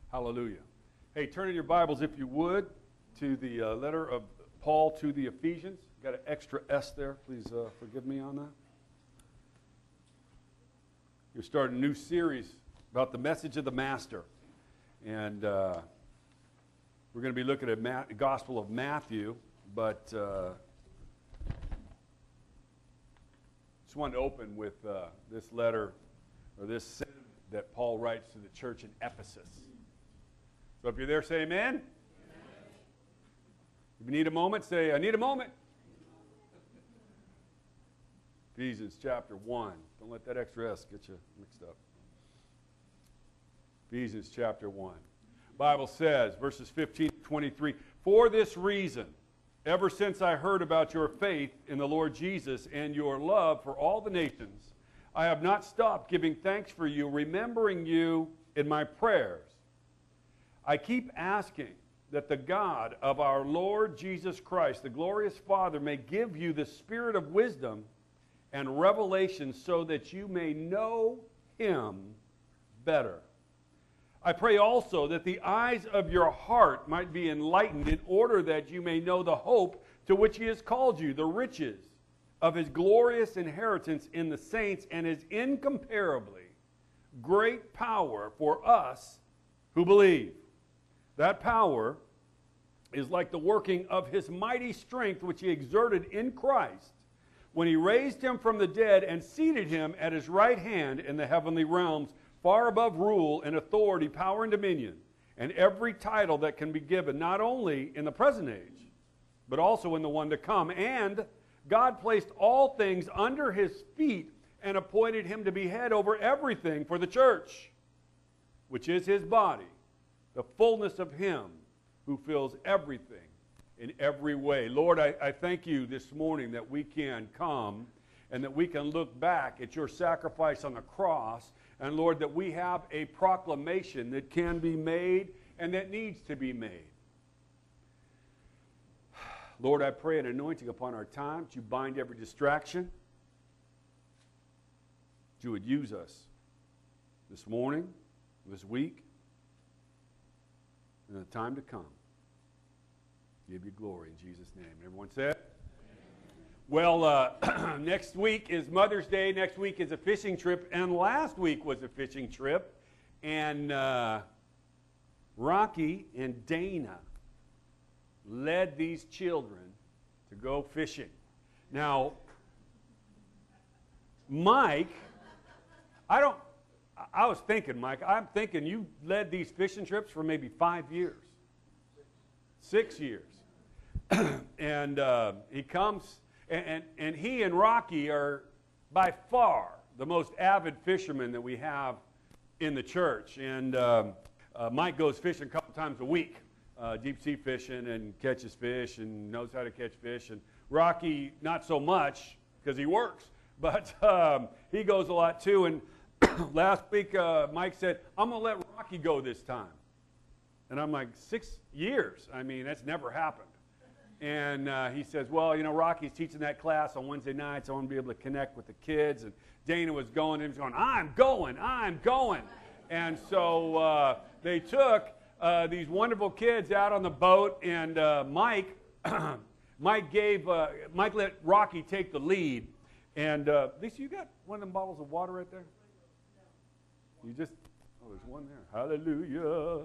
Hallelujah. Hey, turn in your Bibles, if you would, to the letter of Paul to the Ephesians. Got an extra S there. Please forgive me on that. We're starting a new series about the message of the Master. And we're going to be looking at the Gospel of Matthew, but just wanted to open with this letter, or this sentence that Paul writes to the church in Ephesus. So if you're there, say amen. Amen. If you need a moment, say, I need a moment. Ephesians chapter 1. Don't let that extra S get you mixed up. Ephesians chapter 1. Bible says, verses 15 to 23, for this reason, ever since I heard about your faith in the Lord Jesus and your love for all the nations, I have not stopped giving thanks for you, remembering you in my prayers. I keep asking that the God of our Lord Jesus Christ, the glorious Father, may give you the spirit of wisdom and revelation so that you may know him better. I pray also that the eyes of your heart might be enlightened in order that you may know the hope to which he has called you, the riches of his glorious inheritance in the saints, and his incomparably great power for us who believe. That power is like the working of his mighty strength which he exerted in Christ when he raised him from the dead and seated him at his right hand in the heavenly realms, far above rule and authority, power and dominion, and every title that can be given, not only in the present age, but also in the one to come. And God placed all things under his feet and appointed him to be head over everything for the church, which is his body, the fullness of him who fills everything in every way. Lord, I thank you this morning that we can come and that we can look back at your sacrifice on the cross, and Lord, that we have a proclamation that can be made and that needs to be made. Lord, I pray an anointing upon our time, that you bind every distraction, that you would use us this morning, this week, and the time to come. Give you glory in Jesus' name. Everyone said? Well, next week is Mother's Day. Next week is a fishing trip. And last week was a fishing trip. And Rocky and Dana led these children to go fishing. Now, Mike, I was thinking, Mike, I'm thinking you led these fishing trips for maybe 5 years. 6 years. And he comes, and he and Rocky are by far the most avid fishermen that we have in the church. And Mike goes fishing a couple times a week, deep sea fishing, and catches fish and knows how to catch fish. And Rocky, not so much because he works, but he goes a lot too. And last week, Mike said, I'm going to let Rocky go this time. And I'm like, 6 years? I mean, that's never happened. And he says, well, you know, Rocky's teaching that class on Wednesday nights. I want to be able to connect with the kids. And Dana was going, and he was going, I'm going. And so they took these wonderful kids out on the boat, and Mike let Rocky take the lead. And Lisa, you got one of them bottles of water right there? You just, oh, there's one there. Hallelujah.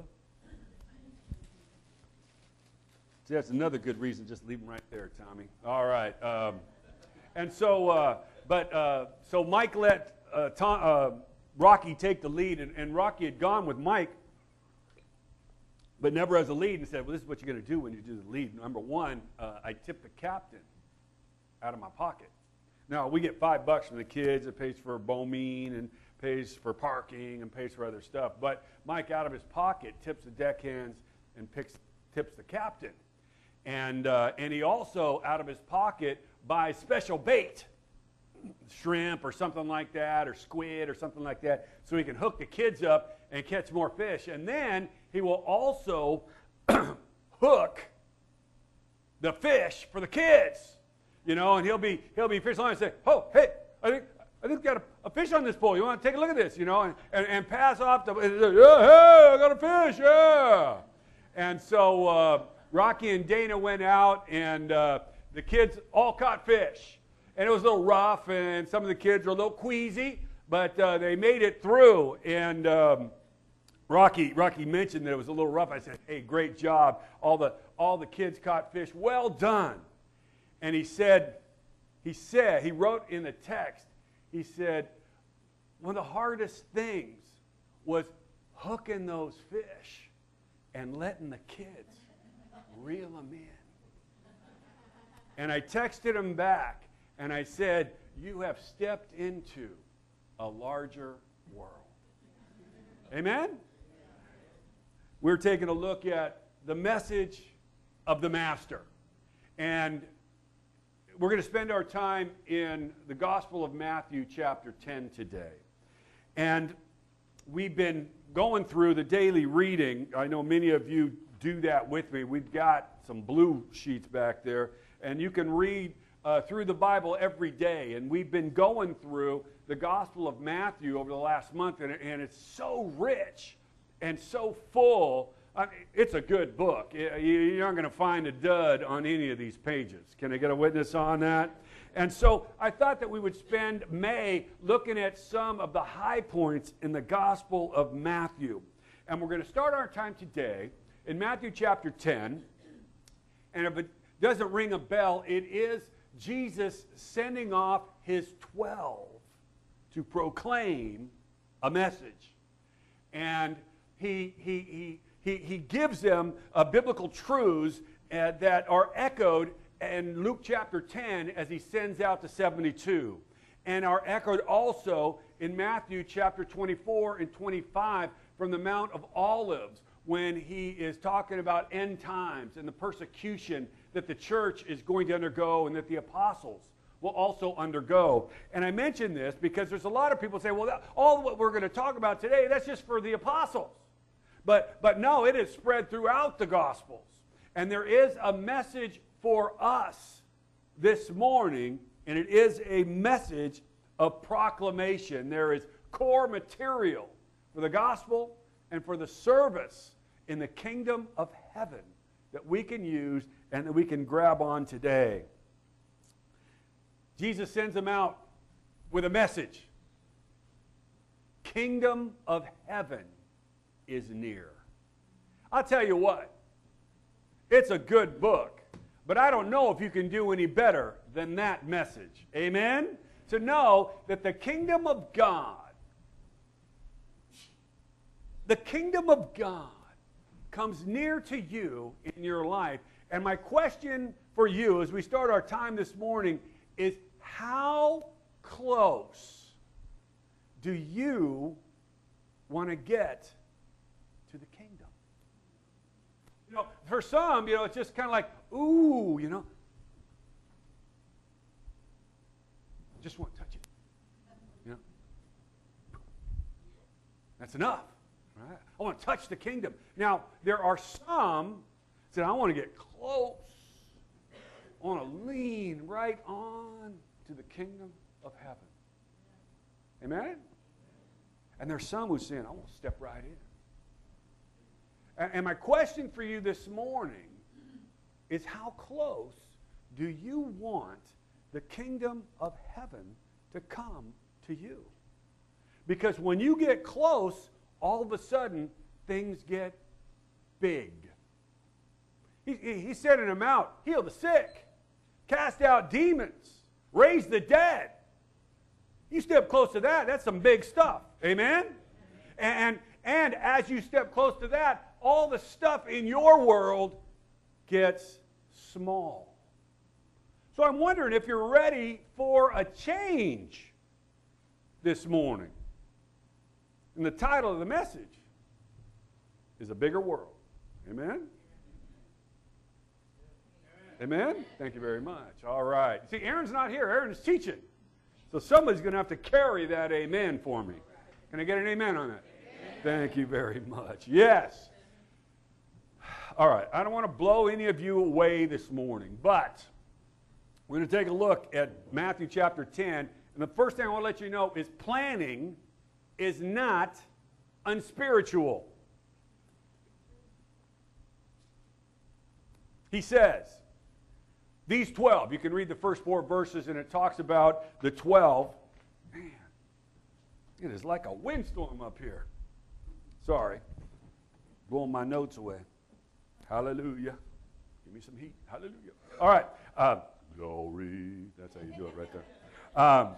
See, that's another good reason. Just leave them right there, Tommy. All right. And so, so Mike let Rocky take the lead, and Rocky had gone with Mike, but never as a lead, and said, well, this is what you're going to do when you do the lead. Number one, I tip the captain out of my pocket. Now, we get $5 from the kids. It pays for Bomeen and pays for parking and pays for other stuff. But Mike, out of his pocket, tips the deckhands and tips the captain. And he also, out of his pocket, buys special bait, shrimp or something like that, or squid or something like that, so he can hook the kids up and catch more fish. And then he will also hook the fish for the kids, you know, and he'll be fishing line and say, oh, hey, I I think we got a fish on this pole. You want to take a look at this, and pass off the, hey, I got a fish, yeah. And so Rocky and Dana went out, and the kids all caught fish. And it was a little rough, and some of the kids were a little queasy, but they made it through. And Rocky mentioned that it was a little rough. I said, hey, great job. All the kids caught fish. Well done. And he wrote in the text, he said, one of the hardest things was hooking those fish and letting the kids reel them in. And I texted him back, and I said, you have stepped into a larger world. Amen? We're taking a look at the message of the Master. And we're going to spend our time in the Gospel of Matthew chapter 10 today. And we've been going through the daily reading. I know many of you do that with me. We've got some blue sheets back there. And you can read through the Bible every day. And we've been going through the Gospel of Matthew over the last month. And it's so rich and so full. I mean, it's a good book. You're not going to find a dud on any of these pages. Can I get a witness on that? And so I thought that we would spend May looking at some of the high points in the Gospel of Matthew. And we're going to start our time today in Matthew chapter 10. And if it doesn't ring a bell, it is Jesus sending off his 12 to proclaim a message. And he gives them biblical truths that are echoed in Luke chapter 10 as he sends out the 72. And are echoed also in Matthew chapter 24 and 25 from the Mount of Olives when he is talking about end times and the persecution that the church is going to undergo and that the apostles will also undergo. And I mention this because there's a lot of people say, well, all what we're going to talk about today, that's just for the apostles. But no, it is spread throughout the Gospels. And there is a message for us this morning, and it is a message of proclamation. There is core material for the gospel and for the service in the kingdom of heaven that we can use and that we can grab on today. Jesus sends them out with a message. Kingdom of heaven is near. I'll tell you what, it's a good book, but I don't know if you can do any better than that message. Amen? To know that the kingdom of God comes near to you in your life. And my question for you as we start our time this morning is, how close do you want to get to the kingdom? For some, it's just kind of like, ooh, just want to touch it. That's enough. Right? I want to touch the kingdom. Now, there are some that say, I want to get close. I want to lean right on to the kingdom of heaven. Amen? And there's some who are saying, I want to step right in. And my question for you this morning is, how close do you want the kingdom of heaven to come to you? Because when you get close, all of a sudden, things get big. He's sending them out, heal the sick, cast out demons, raise the dead. You step close to that, that's some big stuff. Amen? And as you step close to that, all the stuff in your world gets small. So I'm wondering if you're ready for a change this morning. And the title of the message is A Bigger World. Amen? Amen? Thank you very much. All right. See, Aaron's not here. Aaron is teaching. So somebody's going to have to carry that amen for me. Can I get an amen on that? Amen. Thank you very much. Yes. All right. I don't want to blow any of you away this morning, but we're going to take a look at Matthew chapter 10 And the first thing I want to let you know is planning is not unspiritual. He says, these 12, you can read the first 4 verses, and it talks about the 12. Man, it is like a windstorm up here. Sorry, blowing my notes away. Hallelujah. Give me some heat. Hallelujah. All right. Glory. That's how you do it right there.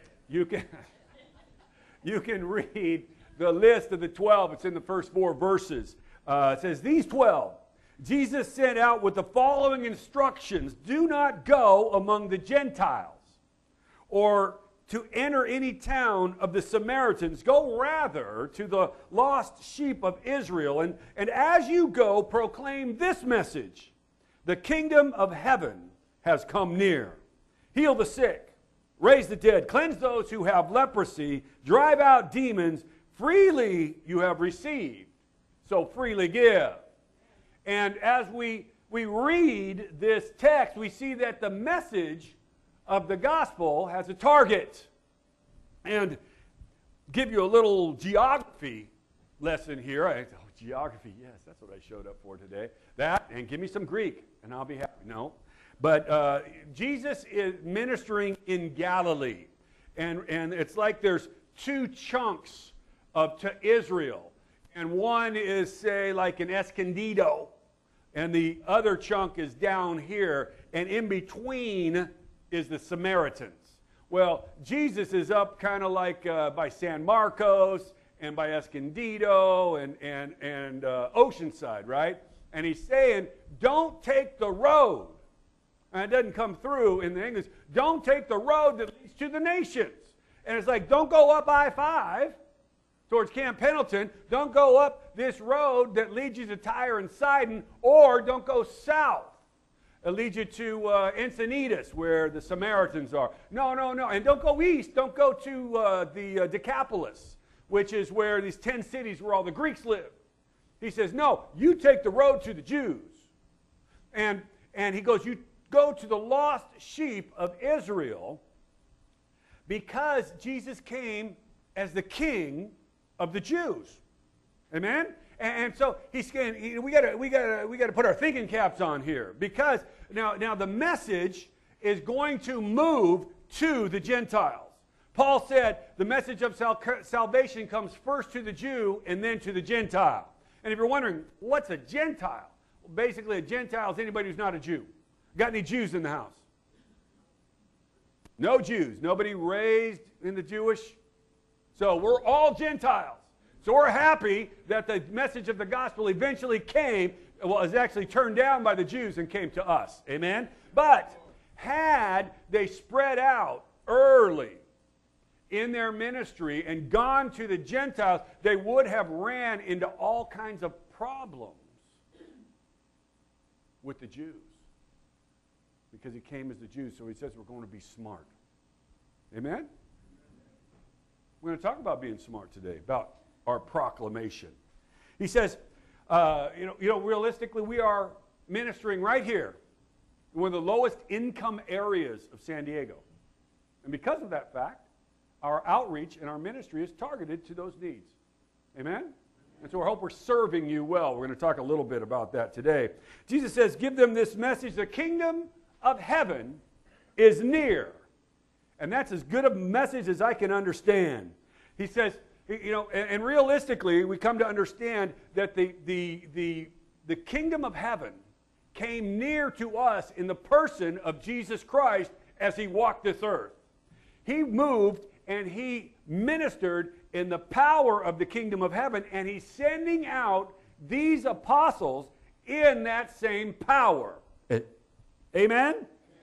You can read the list of the 12. It's in the first 4 verses. It says, these 12, Jesus sent out with the following instructions. Do not go among the Gentiles or to enter any town of the Samaritans. Go rather to the lost sheep of Israel. And as you go, proclaim this message. The kingdom of heaven has come near. Heal the sick, raise the dead, cleanse those who have leprosy, drive out demons. Freely you have received, so freely give. And as we read this text, we see that the message of the gospel has a target. And give you a little geography lesson here. Geography, yes, that's what I showed up for today. That, and give me some Greek, and I'll be happy. No. But Jesus is ministering in Galilee. And it's like there's 2 chunks to Israel. And one is, say, like an Escondido. And the other chunk is down here. And in between is the Samaritans. Well, Jesus is up kind of like by San Marcos and by Escondido and Oceanside, right? And he's saying, don't take the road. And it doesn't come through in the English. Don't take the road that leads to the nations. And it's like, don't go up I-5 towards Camp Pendleton. Don't go up this road that leads you to Tyre and Sidon, or don't go south. It leads you to Encinitas, where the Samaritans are. No. And don't go east. Don't go to the Decapolis, which is where these 10 cities where all the Greeks live. He says, no, you take the road to the Jews. And he goes, you go to the lost sheep of Israel, because Jesus came as the king of the Jews. Amen? And so he's saying, we got to put our thinking caps on here, because now the message is going to move to the Gentiles. Paul said the message of salvation comes first to the Jew and then to the Gentile. And if you're wondering, what's a Gentile? Well, basically, a Gentile is anybody who's not a Jew. Got any Jews in the house? No Jews. Nobody raised in the Jewish. So we're all Gentiles. So we're happy that the message of the gospel eventually was actually turned down by the Jews and came to us. Amen? But had they spread out early in their ministry and gone to the Gentiles, they would have ran into all kinds of problems with the Jews, because he came as the Jews. So he says we're going to be smart. Amen? We're going to talk about being smart today, about our proclamation. He says, realistically, we are ministering right here in one of the lowest income areas of San Diego. And because of that fact, our outreach and our ministry is targeted to those needs. Amen? And so I hope we're serving you well. We're going to talk a little bit about that today. Jesus says, give them this message: the kingdom of heaven is near. And that's as good a message as I can understand. He says, and realistically, we come to understand that the kingdom of heaven came near to us in the person of Jesus Christ as he walked this earth. He moved and he ministered in the power of the kingdom of heaven, and he's sending out these apostles in that same power. Amen?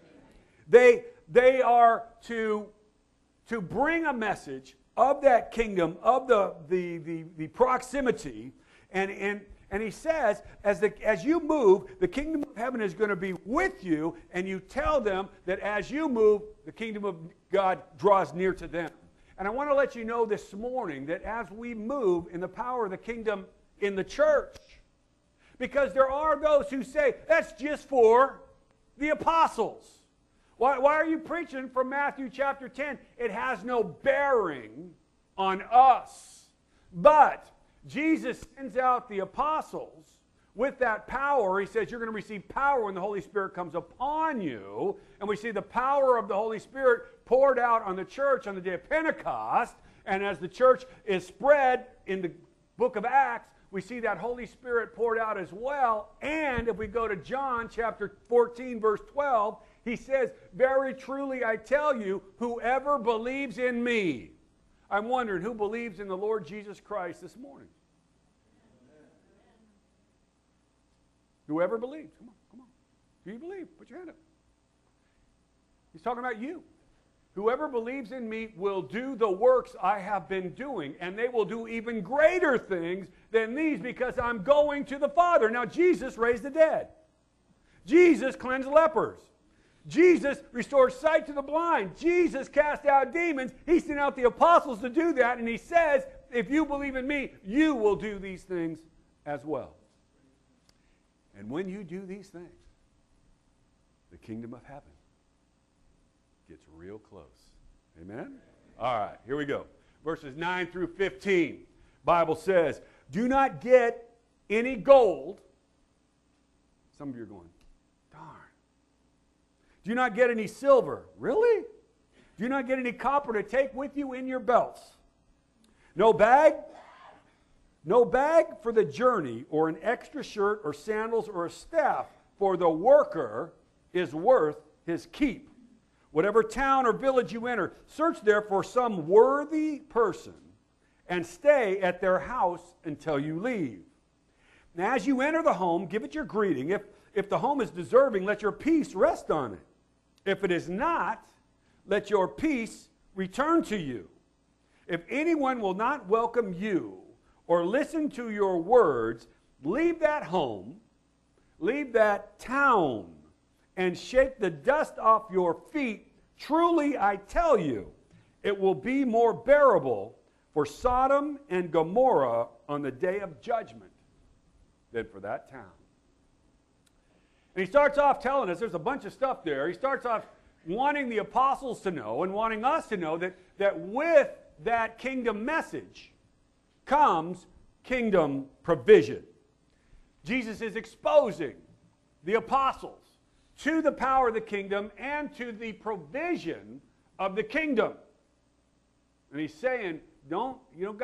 They are to bring a message of that kingdom, of the proximity, and he says, as you move, the kingdom of heaven is going to be with you, and you tell them that as you move, the kingdom of God draws near to them. And I want to let you know this morning that as we move in the power of the kingdom in the church, because there are those who say, that's just for the apostles. Why are you preaching from Matthew chapter 10? It has no bearing on us. But Jesus sends out the apostles with that power. He says, you're going to receive power when the Holy Spirit comes upon you. And we see the power of the Holy Spirit poured out on the church on the day of Pentecost. And as the church is spread in the book of Acts, we see that Holy Spirit poured out as well. And if we go to John chapter 14, verse 12, he says, very truly I tell you, whoever believes in me. I'm wondering who believes in the Lord Jesus Christ this morning. Whoever believes. Come on, come on. Do you believe? Put your hand up. He's talking about you. Whoever believes in me will do the works I have been doing, and they will do even greater things than these because I'm going to the Father. Now, Jesus raised the dead. Jesus cleansed lepers. Jesus restored sight to the blind. Jesus cast out demons. He sent out the apostles to do that, and he says, if you believe in me, you will do these things as well. And when you do these things, the kingdom of heaven gets real close. Amen? All right, here we go. Verses 9 through 15. Bible says, do not get any gold. Some of you are going, darn. Do not get any silver. Really? Do not get any copper to take with you in your belts. No bag. No bag for the journey, or an extra shirt, or sandals, or a staff, for the worker is worth his keep. Whatever town or village you enter, search there for some worthy person, and stay at their house until you leave. Now, as you enter the home, give it your greeting. If the home is deserving, let your peace rest on it. If it is not, let your peace return to you. If anyone will not welcome you, or listen to your words, leave that home, leave that town, and shake the dust off your feet. Truly, I tell you, it will be more bearable for Sodom and Gomorrah on the day of judgment than for that town. And he starts off telling us, there's a bunch of stuff there. He starts off wanting the apostles to know and wanting us to know that with that kingdom message comes kingdom provision. Jesus is exposing the apostles to the power of the kingdom and to the provision of the kingdom. And he's saying, you don't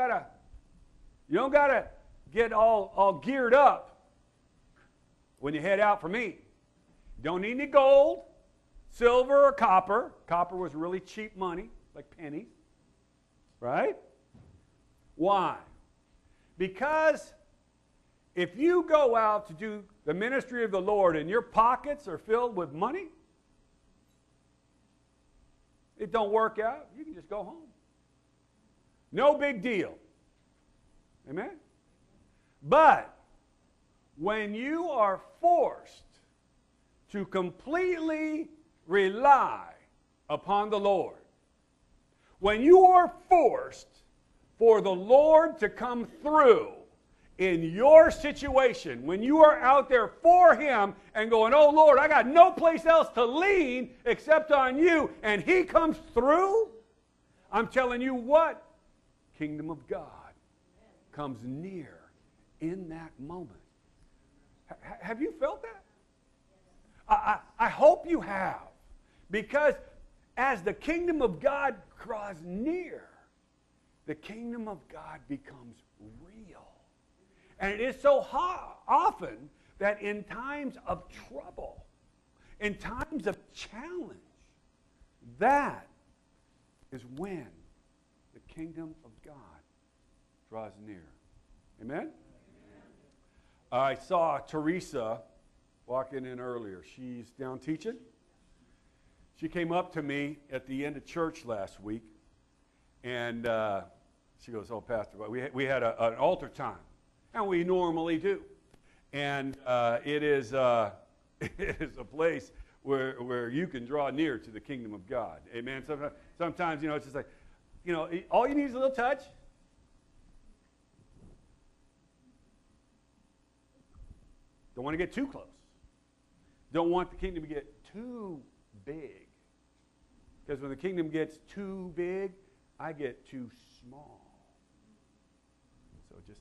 gotta get all geared up when you head out for me. You don't need any gold, silver, or copper. Copper was really cheap money, like pennies. Right? Why? Because if you go out to do the ministry of the Lord and your pockets are filled with money, it don't work out, you can just go home. No big deal. Amen? But when you are forced to completely rely upon the Lord, when you are forced for the Lord to come through in your situation, when you are out there for Him and going, oh Lord, I got no place else to lean except on you, and He comes through, I'm telling you what, kingdom of God comes near in that moment. Have you felt that? I hope you have, because as the kingdom of God draws near, the kingdom of God becomes real. And it is so often that in times of trouble, in times of challenge, that is when the kingdom of God draws near. Amen? I saw Teresa walking in earlier. She's down teaching. She came up to me at the end of church last week, and she goes, oh, Pastor, we had an altar time, and we normally do. And it is a place where you can draw near to the kingdom of God. Amen? Sometimes, it's just like, all you need is a little touch. Don't want to get too close. Don't want the kingdom to get too big. Because when the kingdom gets too big, I get too small. So just...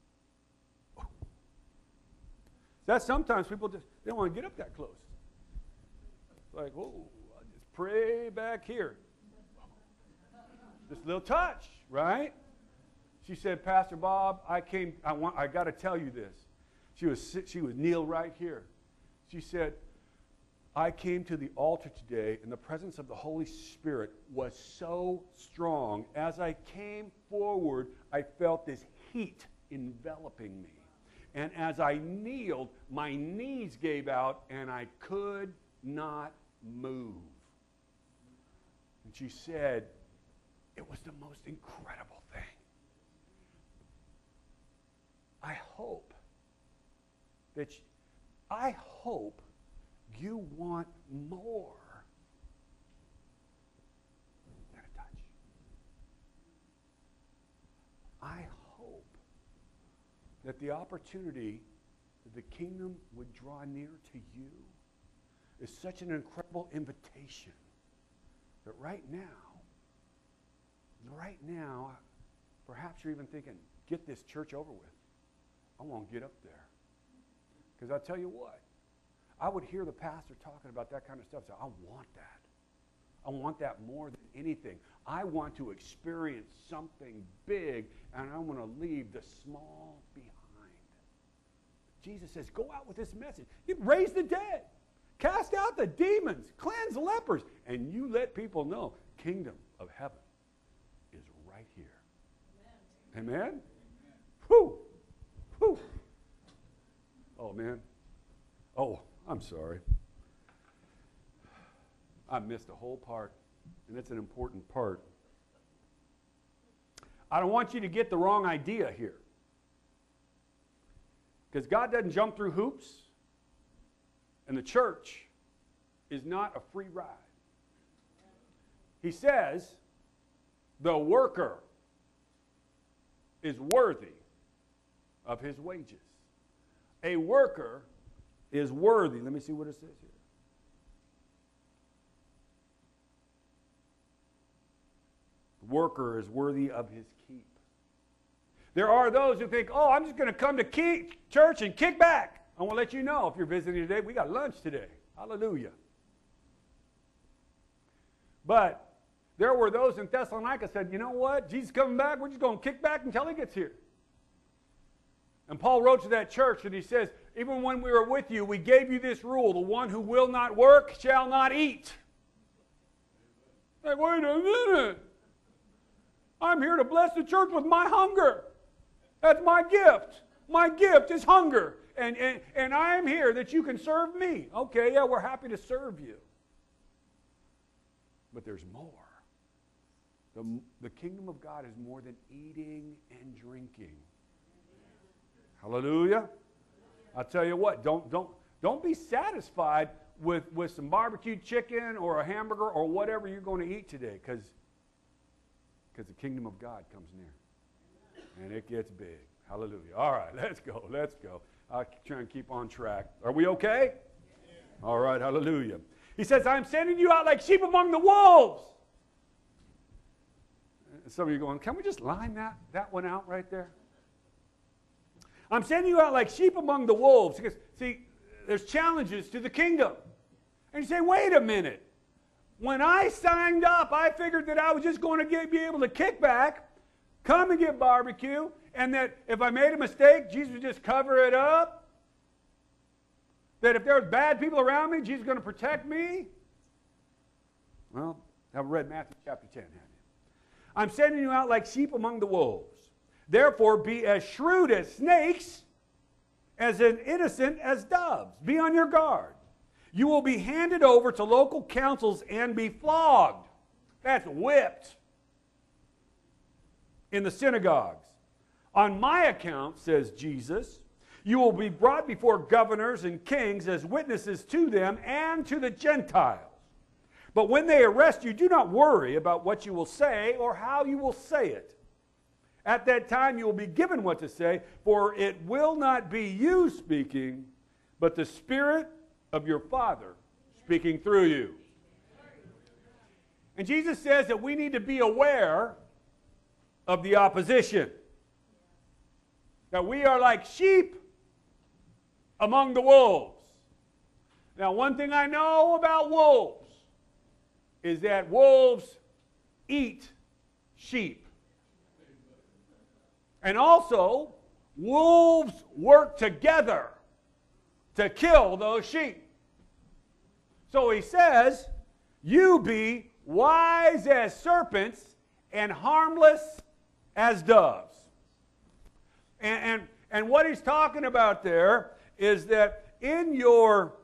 That sometimes people just, they don't want to get up that close. Like, whoa, I'll just pray back here. Just a little touch, right? She said, Pastor Bob, I got to tell you this. She was kneeled right here. She said, I came to the altar today, and the presence of the Holy Spirit was so strong. As I came forward, I felt this heat enveloping me. And as I kneeled, my knees gave out, and I could not move. And she said, it was the most incredible thing. I hope you want more than a touch. I hope that the opportunity that the kingdom would draw near to you is such an incredible invitation that right now, perhaps you're even thinking, get this church over with. I won't get up there. Because I'll tell you what, I would hear the pastor talking about that kind of stuff. So I want that. I want that more than anything. I want to experience something big, and I want to leave the small behind. Jesus says, go out with this message. You raise the dead. Cast out the demons. Cleanse lepers. And you let people know, kingdom of heaven is right here. Amen? Amen? Whew. Whew. Oh, man. Oh, I'm sorry. I missed a whole part, and it's an important part. I don't want you to get the wrong idea here. Because God doesn't jump through hoops, and the church is not a free ride. He says, the worker is worthy of his wages. A worker is worthy. Let me see what it says here. The worker is worthy of his keep. There are those who think, oh, I'm just going to come to church and kick back. I want to let you know, if you're visiting today, we got lunch today. Hallelujah. But there were those in Thessalonica said, you know what? Jesus is coming back. We're just going to kick back until he gets here. And Paul wrote to that church and he says, even when we were with you, we gave you this rule. The one who will not work shall not eat. Hey, wait a minute. I'm here to bless the church with my hunger. That's my gift. My gift is hunger. And I am here that you can serve me. Okay, yeah, we're happy to serve you. But there's more. The kingdom of God is more than eating and drinking. Hallelujah. I'll tell you what, don't be satisfied with some barbecued chicken or a hamburger or whatever you're going to eat today, because the kingdom of God comes near. And it gets big. Hallelujah. All right, let's go. I'll try and keep on track. Are we okay? Yeah. All right, hallelujah. He says, I'm sending you out like sheep among the wolves. Some of you are going, can we just line that one out right there? I'm sending you out like sheep among the wolves. Because, see, there's challenges to the kingdom. And you say, wait a minute. When I signed up, I figured that I was just going to be able to kick back, come and get barbecue, and that if I made a mistake, Jesus would just cover it up. That if there was bad people around me, Jesus is going to protect me. Well, I've read Matthew chapter 10, haven't you? I'm sending you out like sheep among the wolves. Therefore, be as shrewd as snakes, as innocent as doves. Be on your guard. You will be handed over to local councils and be flogged. That's whipped. In the synagogues. On my account, says Jesus, you will be brought before governors and kings as witnesses to them and to the Gentiles. But when they arrest you, do not worry about what you will say or how you will say it. At that time you will be given what to say, for it will not be you speaking, but the Spirit of your Father speaking through you. And Jesus says that we need to be aware of the opposition. That we are like sheep among the wolves. Now, one thing I know about wolves is that wolves eat sheep. And also, wolves work together to kill those sheep. So he says, you be wise as serpents and harmless as doves. And what he's talking about there is that in your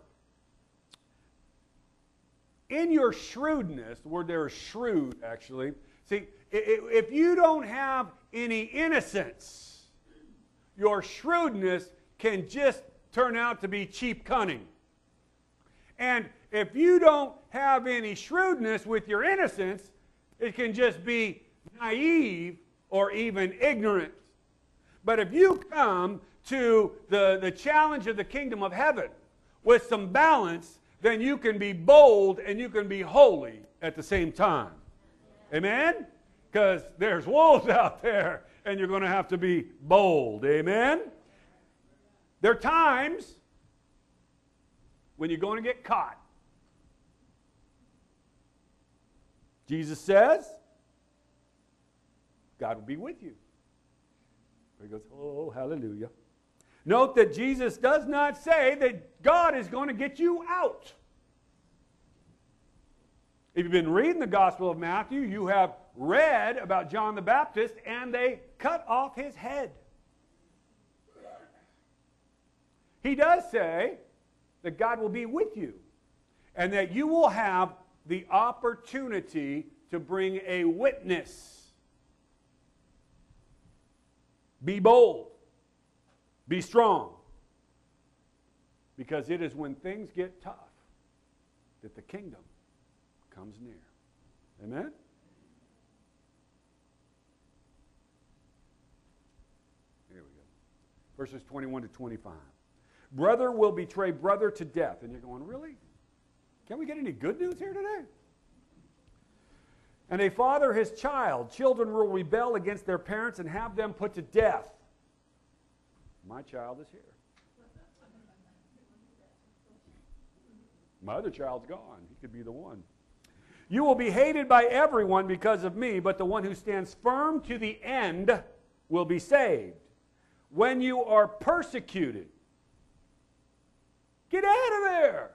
shrewdness, the word there is shrewd actually, see, if you don't have any innocence, your shrewdness can just turn out to be cheap cunning. And if you don't have any shrewdness with your innocence, it can just be naive or even ignorant. But if you come to the challenge of the kingdom of heaven with some balance, then you can be bold and you can be holy at the same time. Amen? Because there's wolves out there and you're going to have to be bold. Amen? There are times when you're going to get caught. Jesus says, God will be with you. He goes, oh, hallelujah. Note that Jesus does not say that God is going to get you out. If you've been reading the Gospel of Matthew, you have read about John the Baptist, and they cut off his head. He does say that God will be with you, and that you will have the opportunity to bring a witness. Be bold. Be strong. Because it is when things get tough that the kingdom comes near. Amen? Here we go. Verses 21 to 25. Brother will betray brother to death. And you're going, really? Can't we get any good news here today? And a father his child. Children will rebel against their parents and have them put to death. My child is here. My other child's gone. He could be the one. You will be hated by everyone because of me, but the one who stands firm to the end will be saved. When you are persecuted, get out of there.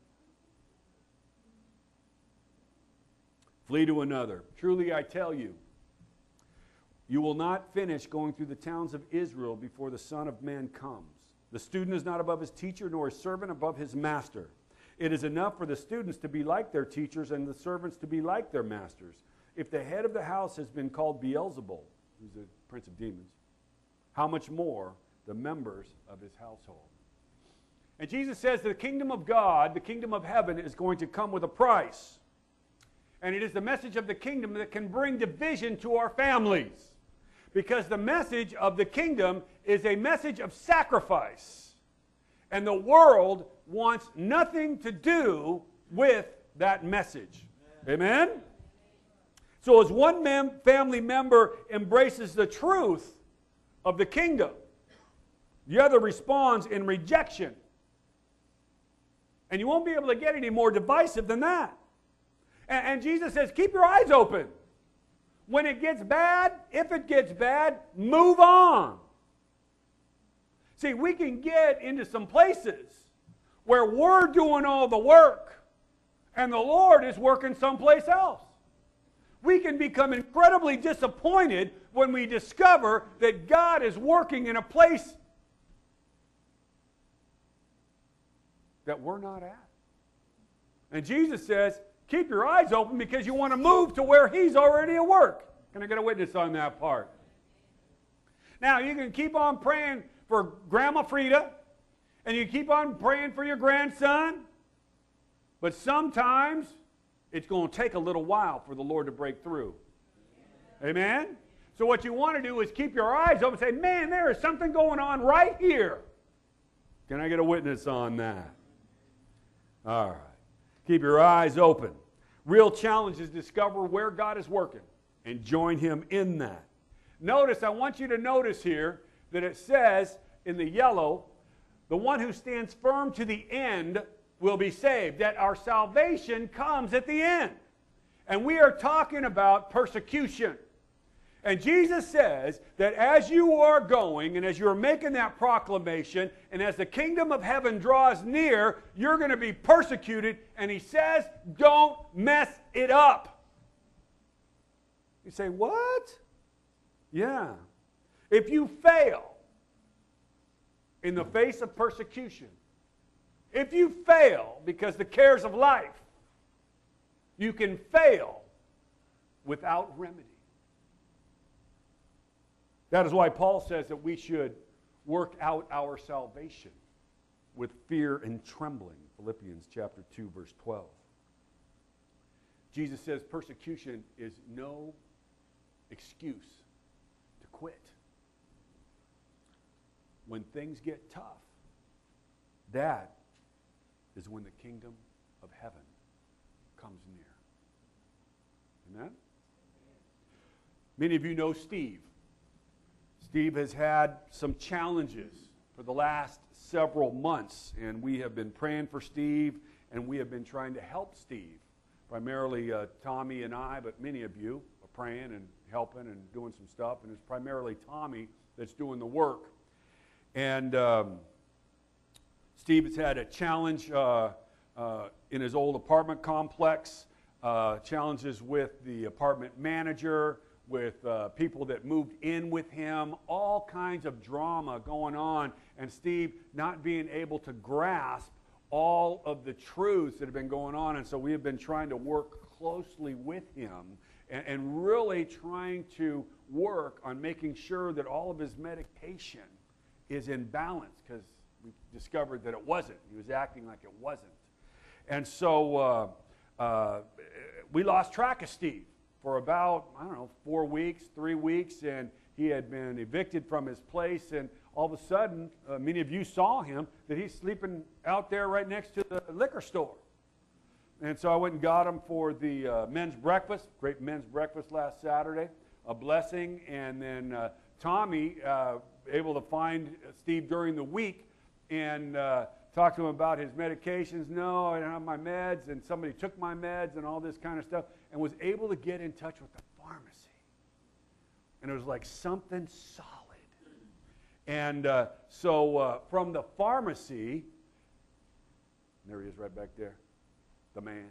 Flee to another. Truly I tell you, you will not finish going through the towns of Israel before the Son of Man comes. The student is not above his teacher, nor his servant above his master. It is enough for the students to be like their teachers and the servants to be like their masters. If the head of the house has been called Beelzebul, who's the prince of demons, how much more the members of his household? And Jesus says the kingdom of God, the kingdom of heaven, is going to come with a price. And it is the message of the kingdom that can bring division to our families. Because the message of the kingdom is a message of sacrifice. And the world wants nothing to do with that message. Amen? So as one family member embraces the truth of the kingdom, the other responds in rejection. And you won't be able to get any more divisive than that. And Jesus says, keep your eyes open. When it gets bad, if it gets bad, move on. See, we can get into some places where we're doing all the work and the Lord is working someplace else. We can become incredibly disappointed when we discover that God is working in a place that we're not at. And Jesus says, keep your eyes open because you want to move to where He's already at work. Can I get a witness on that part? Now, you can keep on praying for Grandma Frida, and you keep on praying for your grandson, but sometimes it's going to take a little while for the Lord to break through. Amen? So what you want to do is keep your eyes open and say, man, there is something going on right here. Can I get a witness on that? All right. Keep your eyes open. Real challenge is discover where God is working and join Him in that. Notice, I want you to notice here that it says in the yellow, the one who stands firm to the end will be saved. That our salvation comes at the end. And we are talking about persecution. And Jesus says that as you are going and as you are making that proclamation and as the kingdom of heaven draws near, you're going to be persecuted. And He says, don't mess it up. You say, what? Yeah. If you fail in the face of persecution, if you fail because the cares of life, you can fail without remedy. That is why Paul says that we should work out our salvation with fear and trembling. Philippians chapter 2, verse 12. Jesus says persecution is no excuse to quit. When things get tough, that is when the kingdom of heaven comes near. Amen? Many of you know Steve. Steve has had some challenges for the last several months, and we have been praying for Steve, and we have been trying to help Steve. Primarily Tommy and I, but many of you are praying and helping and doing some stuff, and it's primarily Tommy that's doing the work. And Steve has had a challenge in his old apartment complex, challenges with the apartment manager, with people that moved in with him, all kinds of drama going on, and Steve not being able to grasp all of the truths that have been going on. And so we have been trying to work closely with him and really trying to work on making sure that all of his medication is in balance, because we discovered that it wasn't. He was acting like it wasn't. And so we lost track of Steve for about, 4 weeks, 3 weeks, and he had been evicted from his place, and all of a sudden, many of you saw him, that he's sleeping out there right next to the liquor store. And so I went and got him for the men's breakfast, great men's breakfast last Saturday, a blessing, and then Tommy, able to find Steve during the week, and talk to him about his medications. No, I don't have my meds, and somebody took my meds and all this kind of stuff, and was able to get in touch with the pharmacy. And it was like something solid. And so from the pharmacy, there he is right back there, the man.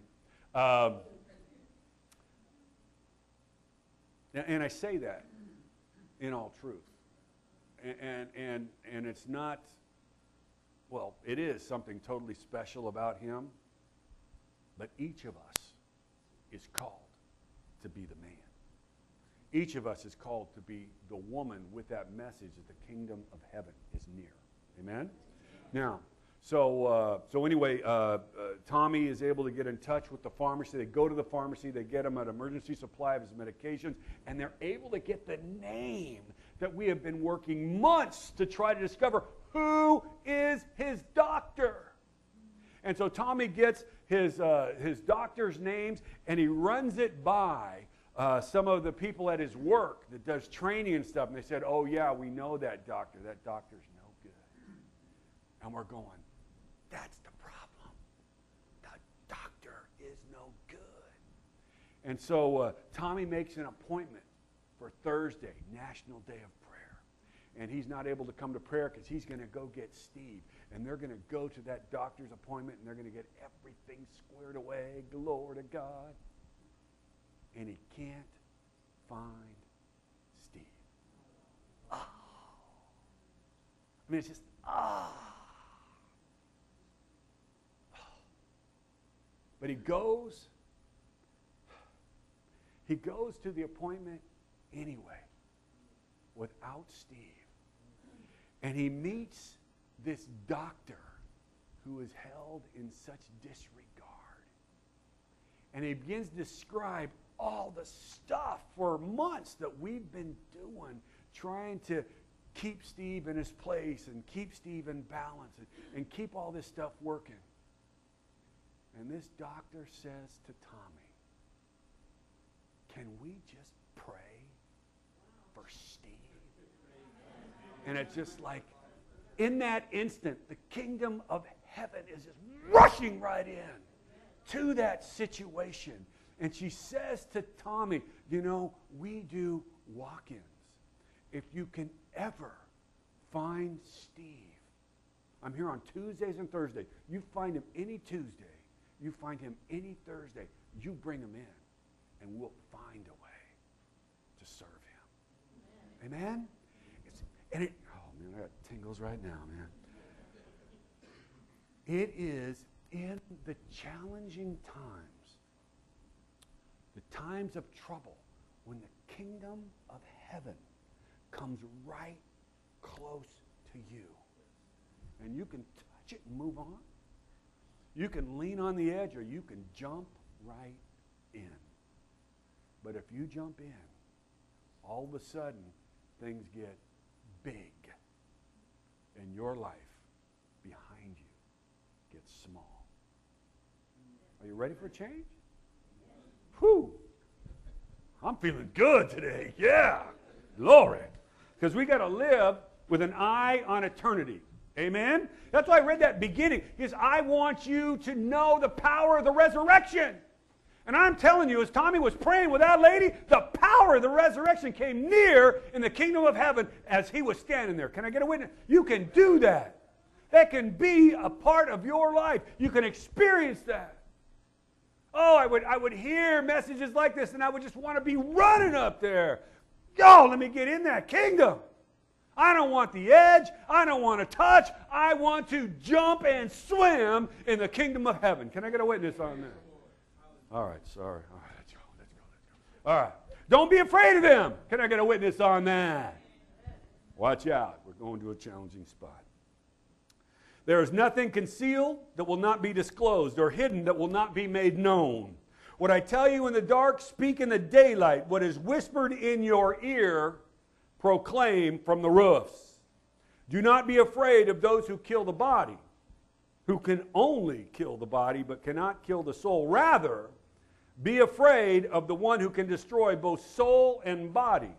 And I say that in all truth. And it's not, well, it is something totally special about him, but each of us is called to be the man. Each of us is called to be the woman with that message that the kingdom of heaven is near. Amen? Now, so anyway, Tommy is able to get in touch with the pharmacy. They go to the pharmacy. They get him an emergency supply of his medications, and they're able to get the name that we have been working months to try to discover. Who is his doctor? And so Tommy gets his doctor's names, and he runs it by some of the people at his work that does training and stuff. And they said, oh, yeah, we know that doctor. That doctor's no good. And we're going, that's the problem. The doctor is no good. And so Tommy makes an appointment for Thursday, National Day of Prayer. And he's not able to come to prayer because he's going to go get Steve. And they're going to go to that doctor's appointment, and they're going to get everything squared away. Glory to God. And he can't find Steve. Oh. I mean, it's just, But he goes to the appointment anyway, without Steve. And he meets this doctor who is held in such disregard. And he begins to describe all the stuff for months that we've been doing, trying to keep Steve in his place and keep Steve in balance and keep all this stuff working. And this doctor says to Tommy, can we just pray for Steve? And it's just like, in that instant, the kingdom of heaven is just rushing right in to that situation. And she says to Tommy, you know, we do walk-ins. If you can ever find Steve, I'm here on Tuesdays and Thursdays. You find him any Tuesday. You find him any Thursday. You bring him in, and we'll find a way to serve him. Amen? Oh, man, I got tingles right now, man. It is in the challenging times, the times of trouble, when the kingdom of heaven comes right close to you. And you can touch it and move on. You can lean on the edge, or you can jump right in. But if you jump in, all of a sudden, things get big. And your life behind you gets small. Are you ready for a change? Whew. I'm feeling good today. Yeah. Glory. Because we got to live with an eye on eternity. Amen? That's why I read that beginning. Because I want you to know the power of the resurrection. And I'm telling you, as Tommy was praying with that lady, the power of the resurrection came near in the kingdom of heaven as he was standing there. Can I get a witness? You can do that. That can be a part of your life. You can experience that. Oh, I would hear messages like this, and I would just want to be running up there. Yo, let me get in that kingdom. I don't want the edge. I don't want to touch. I want to jump and swim in the kingdom of heaven. Can I get a witness on that? All right, sorry. All right, let's go. All right. Don't be afraid of them. Can I get a witness on that? Watch out. We're going to a challenging spot. There is nothing concealed that will not be disclosed, or hidden that will not be made known. What I tell you in the dark, speak in the daylight. What is whispered in your ear, proclaim from the roofs. Do not be afraid of those who kill the body, who can only kill the body but cannot kill the soul. Rather, be afraid of the one who can destroy both soul and body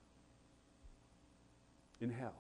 in hell.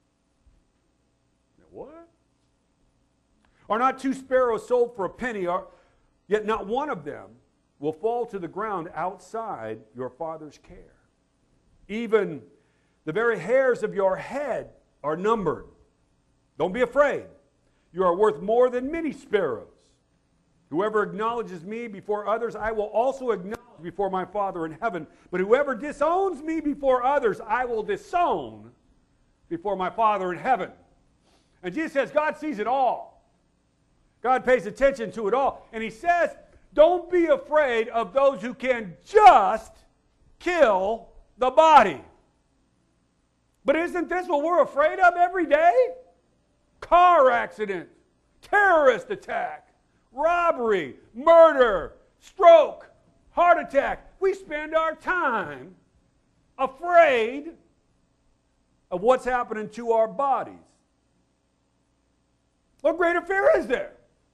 What? Are not two sparrows sold for a penny, yet not one of them will fall to the ground outside your Father's care? Even the very hairs of your head are numbered. Don't be afraid. You are worth more than many sparrows. Whoever acknowledges me before others, I will also acknowledge before my Father in heaven. But whoever disowns me before others, I will disown before my Father in heaven. And Jesus says God sees it all. God pays attention to it all. And he says, don't be afraid of those who can just kill the body. But isn't this what we're afraid of every day? Car accident, terrorist attack, robbery, murder, stroke, heart attack. We spend our time afraid of what's happening to our bodies. What greater fear is there?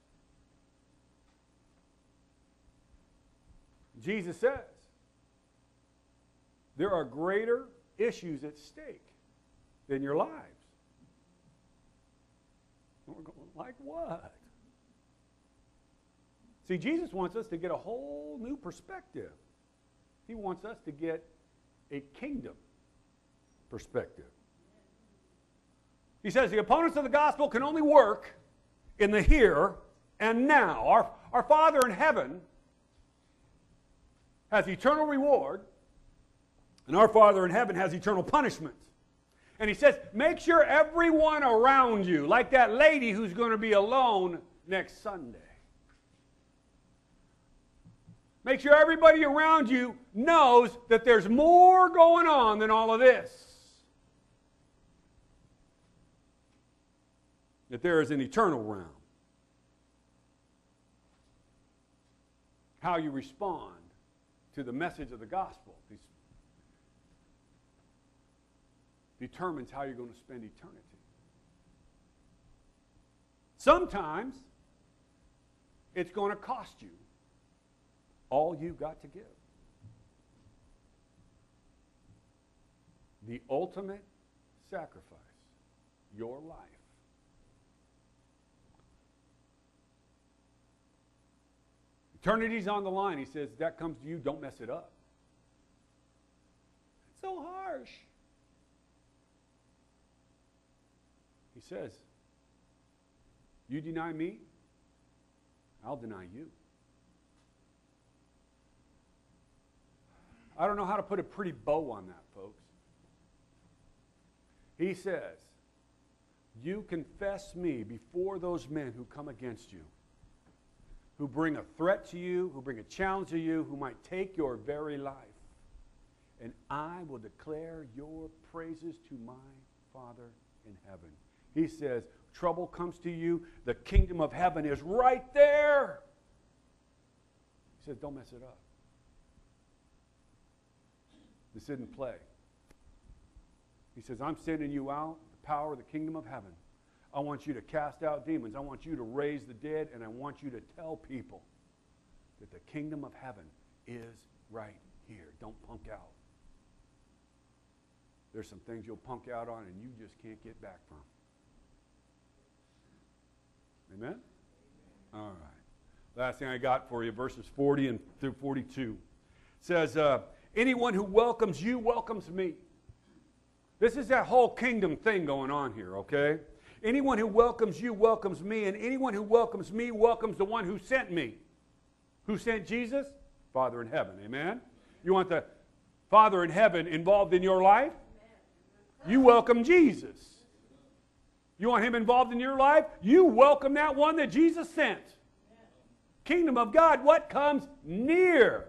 Jesus says there are greater issues at stake than your lives. We're going, like what? See, Jesus wants us to get a whole new perspective. He wants us to get a kingdom perspective. He says the opponents of the gospel can only work in the here and now. Our Father in heaven has eternal reward, and our Father in heaven has eternal punishment. And he says, make sure everyone around you, like that lady who's going to be alone next Sunday, make sure everybody around you knows that there's more going on than all of this. That there is an eternal realm. How you respond to the message of the gospel determines how you're going to spend eternity. Sometimes it's going to cost you all you've got to give. the ultimate sacrifice, your life. Eternity's on the line. He says, that comes to you, don't mess it up. It's so harsh. He says, you deny me, I'll deny you. I don't know how to put a pretty bow on that, folks. He says, you confess me before those men who come against you, who bring a threat to you, who bring a challenge to you, who might take your very life. And I will declare your praises to my Father in heaven. He says, trouble comes to you, the kingdom of heaven is right there. He says, don't mess it up. This isn't play. He says, I'm sending you out, the power of the kingdom of heaven. I want you to cast out demons. I want you to raise the dead, and I want you to tell people that the kingdom of heaven is right here. Don't punk out. There's some things you'll punk out on and you just can't get back from. Amen? All right. Last thing I got for you, verses 40 and through 42. It says, anyone who welcomes you welcomes me. This is that whole kingdom thing going on here, okay? Anyone who welcomes you welcomes me, and anyone who welcomes me welcomes the one who sent me. Who sent Jesus? Father in heaven, amen? You want the Father in heaven involved in your life? You welcome Jesus. You want him involved in your life? You welcome that one that Jesus sent. Kingdom of God, what comes near?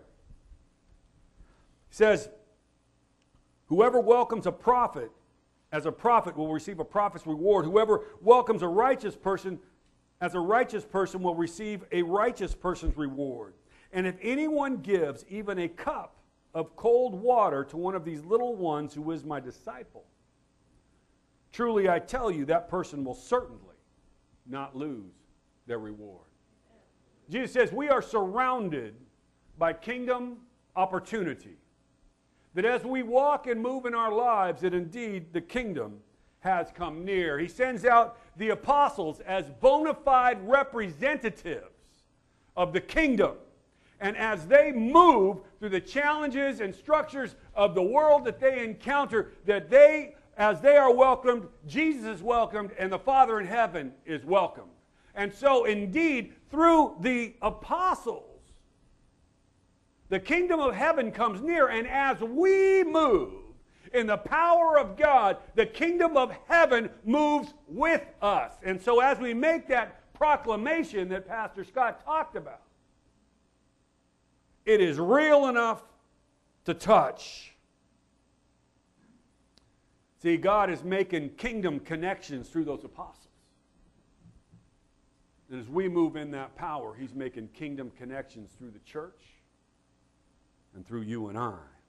He says, whoever welcomes a prophet as a prophet will receive a prophet's reward. Whoever welcomes a righteous person as a righteous person will receive a righteous person's reward. And if anyone gives even a cup of cold water to one of these little ones who is my disciple, truly I tell you that person will certainly not lose their reward. Jesus says we are surrounded by kingdom opportunity. That as we walk and move in our lives, that indeed the kingdom has come near. He sends out the apostles as bona fide representatives of the kingdom. And as they move through the challenges and structures of the world that they encounter, that as they are welcomed, Jesus is welcomed, and the Father in heaven is welcomed. And so indeed, through the apostles, the kingdom of heaven comes near, and as we move in the power of God, the kingdom of heaven moves with us. And so as we make that proclamation that Pastor Scott talked about, it is real enough to touch. See, God is making kingdom connections through those apostles. And as we move in that power, he's making kingdom connections through the church and through you and I.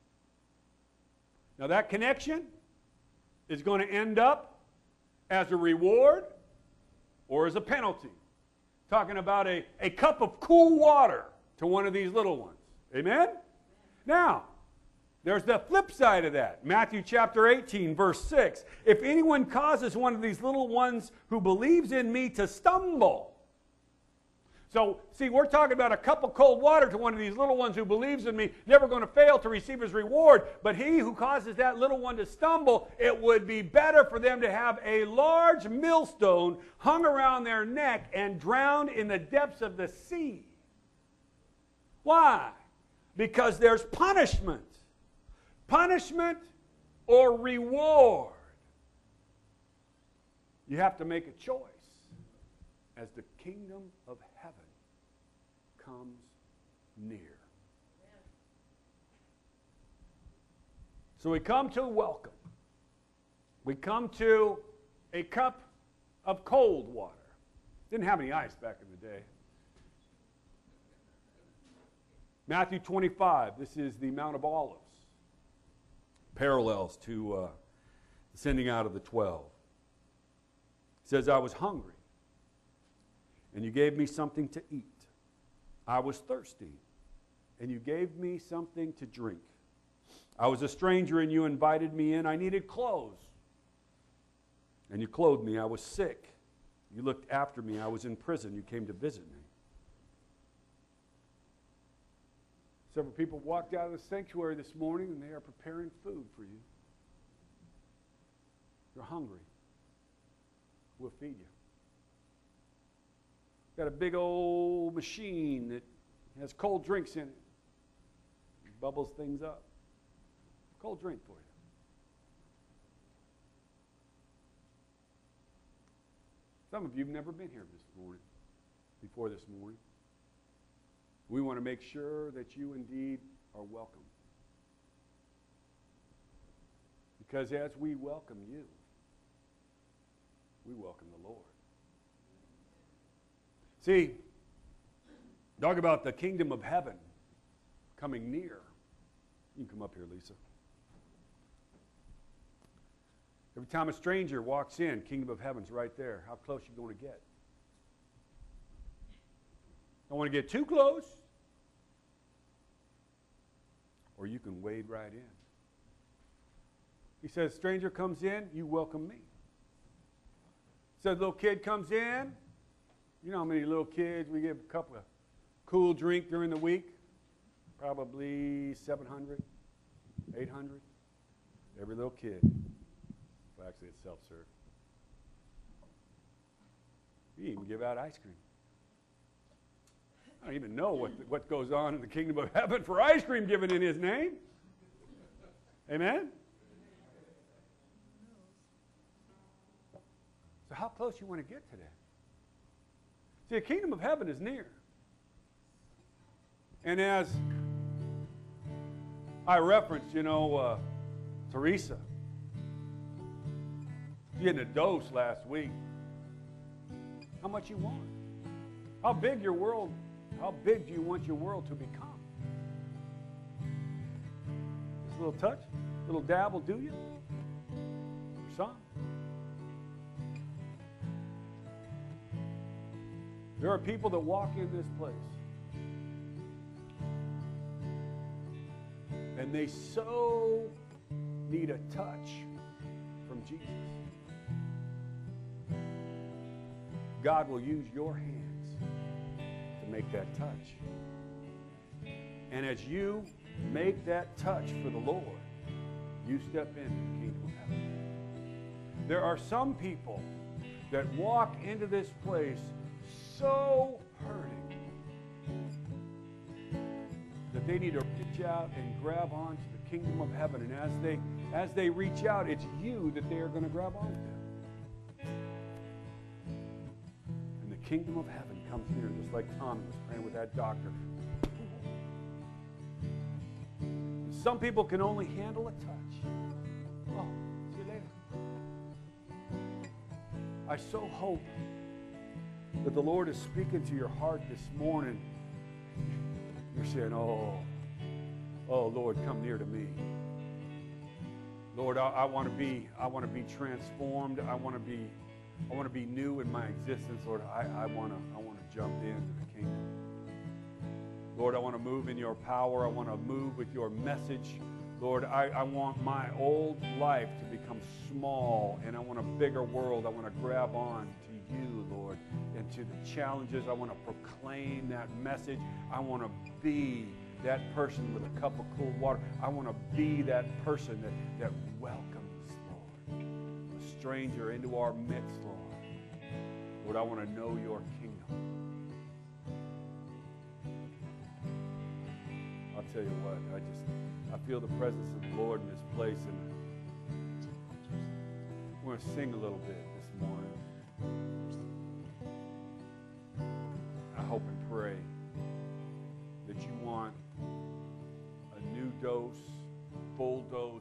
Now that connection is going to end up as a reward or as a penalty. Talking about a cup of cool water to one of these little ones. Amen? Now, there's the flip side of that. Matthew chapter 18, verse 6. If anyone causes one of these little ones who believes in me to stumble. So, see, we're talking about a cup of cold water to one of these little ones who believes in me, never going to fail to receive his reward. But he who causes that little one to stumble, it would be better for them to have a large millstone hung around their neck and drowned in the depths of the sea. Why? Because there's punishment. Punishment or reward. You have to make a choice as the kingdom of heaven comes near. So we come to welcome. We come to a cup of cold water. Didn't have any ice back in the day. Matthew 25, this is the Mount of Olives. Parallels to the sending out of the 12. It says, I was hungry, and you gave me something to eat. I was thirsty, and you gave me something to drink. I was a stranger and you invited me in. I needed clothes. And you clothed me. I was sick. You looked after me. I was in prison. You came to visit me. Several people walked out of the sanctuary this morning and they are preparing food for you. You're hungry. We'll feed you. Got a big old machine that has cold drinks in it. It bubbles things up. Cold drink for you. Some of you have never been here before this morning. We want to make sure that you indeed are welcome. Because as we welcome you, we welcome the Lord. See, talk about the kingdom of heaven coming near. You can come up here, Lisa. Every time a stranger walks in, kingdom of heaven's right there. How close are you going to get? Don't want to get too close. Or you can wade right in. He says, stranger comes in, you welcome me. Says little kid comes in. You know how many little kids we give a cup of cool drink during the week? Probably 700, 800. Every little kid. Well, actually, it's self-serve. We even give out ice cream. I don't even know what goes on in the kingdom of heaven for ice cream given in his name. Amen? So how close you want to get to that? See, the kingdom of heaven is near. And as I referenced, Teresa, getting a dose last week. How much you want? How big do you want your world to become? Just a little touch, a little dab will do you? For some. There are people that walk in this place and they so need a touch from Jesus. God will use your hands to make that touch. And as you make that touch for the Lord, you step into the kingdom of heaven. There are some people that walk into this place so hurting that they need to reach out and grab onto the kingdom of heaven. And as they reach out, it's you that they are going to grab onto. And the kingdom of heaven comes here, just like Tommy was praying with that doctor. Some people can only handle a touch. Oh, see you later. I so hope that the Lord is speaking to your heart this morning. You're saying, oh, Lord, come near to me. Lord, I want to be transformed. I want to be new in my existence. Lord, I want to jump into the kingdom. Lord, I want to move in your power. I want to move with your message. Lord, I want my old life to become small, and I want a bigger world. I want to grab on to you, Lord, and to the challenges. I want to proclaim that message. I want to be that person with a cup of cool water. I want to be that person that welcomes, Lord, a stranger into our midst, Lord. Lord, I want to know your kingdom. I'll tell you what, I feel the presence of the Lord in this place, and we're going to sing a little bit this morning. I hope and pray that you want a new dose, full dose,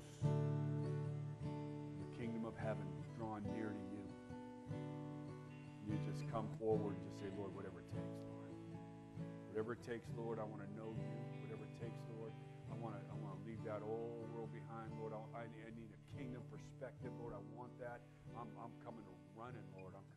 the kingdom of heaven drawn near to you. You just come forward and just say, Lord, whatever it takes, Lord. Whatever it takes, Lord, I want to know you. Whatever it takes, Lord, I want to leave that old world behind, Lord. I need a kingdom perspective, Lord. I want that. I'm coming running, Lord. I'm